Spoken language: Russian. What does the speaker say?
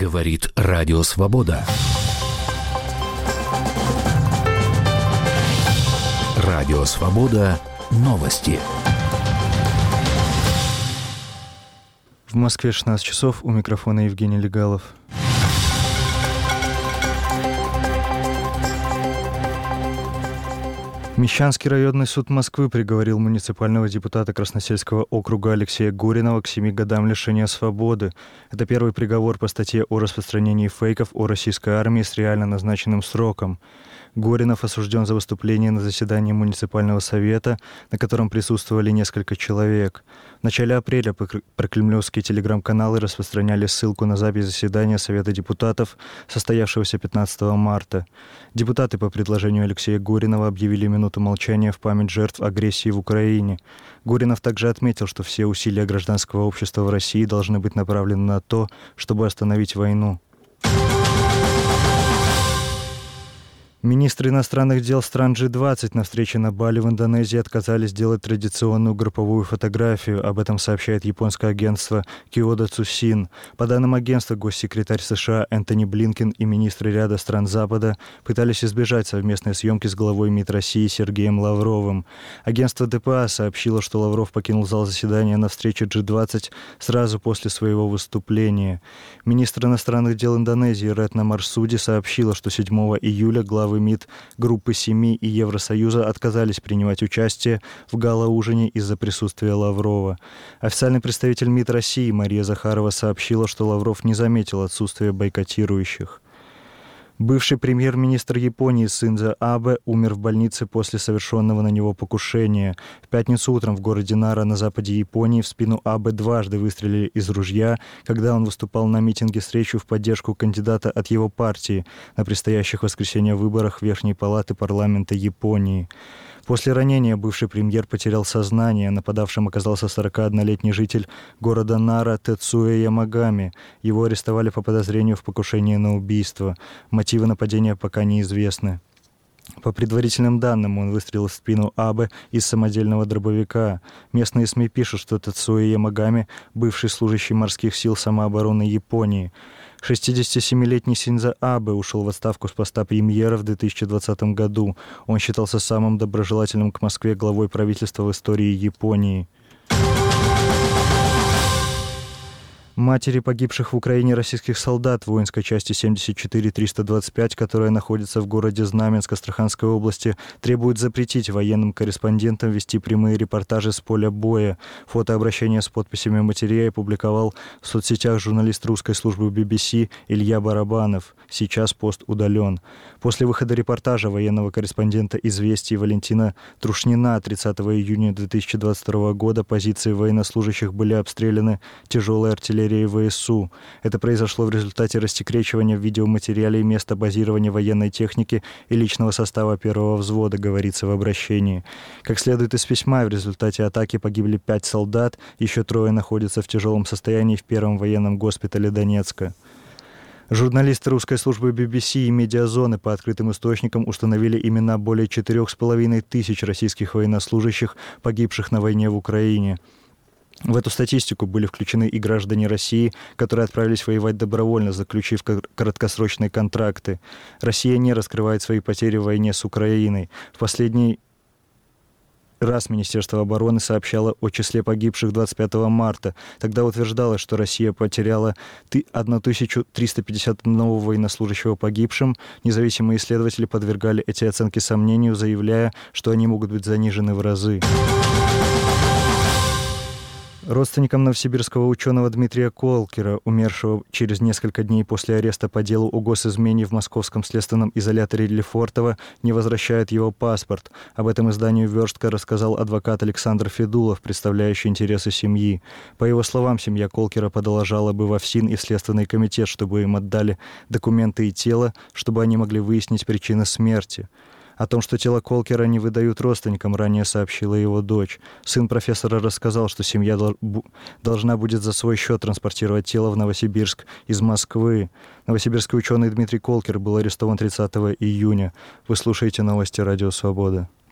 Говорит Радио Свобода. Радио Свобода. Новости. В Москве 16 часов. У микрофона Евгений Легалов. Мещанский районный суд Москвы приговорил муниципального депутата Красносельского округа Алексея Гуринова к 7 годам лишения свободы. Это первый приговор по статье о распространении фейков о российской армии с реально назначенным сроком. Гуринов осужден за выступление на заседании муниципального совета, на котором присутствовали несколько человек. В начале апреля прокремлевские телеграм-каналы распространяли ссылку на запись заседания Совета депутатов, состоявшегося 15 марта. Депутаты по предложению Алексея Гуринова объявили минуту молчания в память жертв агрессии в Украине. Гуринов также отметил, что все усилия гражданского общества в России должны быть направлены на то, чтобы остановить войну. Министры иностранных дел стран G20 на встрече на Бали в Индонезии отказались делать традиционную групповую фотографию. Об этом сообщает японское агентство Киода Цусин. По данным агентства, госсекретарь США Энтони Блинкен и министры ряда стран Запада пытались избежать совместной съемки с главой МИД России Сергеем Лавровым. Агентство ДПА сообщило, что Лавров покинул зал заседания на встрече G20 сразу после своего выступления. Министр иностранных дел Индонезии Ретно Марсуди сообщила, что 7 июля главы МИД Группы 7 и Евросоюза отказались принимать участие в гала-ужине из-за присутствия Лаврова. Официальный представитель МИД России Мария Захарова сообщила, что Лавров не заметил отсутствия бойкотирующих. Бывший премьер-министр Японии Синдзо Абе умер в больнице после совершенного на него покушения. В пятницу утром в городе Нара на западе Японии в спину Абе дважды выстрелили из ружья, когда он выступал на митинге с речью в поддержку кандидата от его партии на предстоящих в воскресенье выборах Верхней палаты парламента Японии. После ранения бывший премьер потерял сознание. Нападавшим оказался 41-летний житель города Нара Тецуэ Ямагами. Его арестовали по подозрению в покушении на убийство. Мотивы нападения пока неизвестны. По предварительным данным, он выстрелил в спину Абе из самодельного дробовика. Местные СМИ пишут, что Тецуэ Ямагами – бывший служащий морских сил самообороны Японии. 67-летний Синдзо Абе ушел в отставку с поста премьера в 2020 году. Он считался самым доброжелательным к Москве главой правительства в истории Японии. Матери погибших в Украине российских солдат воинской части 74-325, которая находится в городе Знаменск Астраханской области, требуют запретить военным корреспондентам вести прямые репортажи с поля боя. Фотообращение с подписями матерей опубликовал в соцсетях журналист русской службы BBC Илья Барабанов. Сейчас пост удален. После выхода репортажа военного корреспондента «Известий» Валентина Трушнина 30 июня 2022 года позиции военнослужащих были обстреляны тяжелой артиллерией ВСУ. Это произошло в результате рассекречивания в видеоматериале места базирования военной техники и личного состава первого взвода, говорится в обращении. Как следует из письма, в результате атаки погибли 5 солдат, еще 3 находятся в тяжелом состоянии в первом военном госпитале Донецка. Журналисты русской службы BBC и медиазоны по открытым источникам установили имена более 4500 российских военнослужащих, погибших на войне в Украине. В эту статистику были включены и граждане России, которые отправились воевать добровольно, заключив краткосрочные контракты. Россия не раскрывает свои потери в войне с Украиной. В последний раз Министерство обороны сообщало о числе погибших 25 марта. Тогда утверждалось, что Россия потеряла 1351 военнослужащего погибшим. Независимые исследователи подвергали эти оценки сомнению, заявляя, что они могут быть занижены в разы. Родственникам новосибирского ученого Дмитрия Колкера, умершего через несколько дней после ареста по делу о госизмене в московском следственном изоляторе Лефортово, не возвращают его паспорт. Об этом изданию «Верстка» рассказал адвокат Александр Федулов, представляющий интересы семьи. По его словам, семья Колкера подала жалобы во ФСИН и в Следственный комитет, чтобы им отдали документы и тело, чтобы они могли выяснить причины смерти. О том, что тело Колкера не выдают родственникам, ранее сообщила его дочь. Сын профессора рассказал, что семья должна будет за свой счет транспортировать тело в Новосибирск из Москвы. Новосибирский ученый Дмитрий Колкер был арестован 30 июня. Вы слушаете новости Радио Свобода.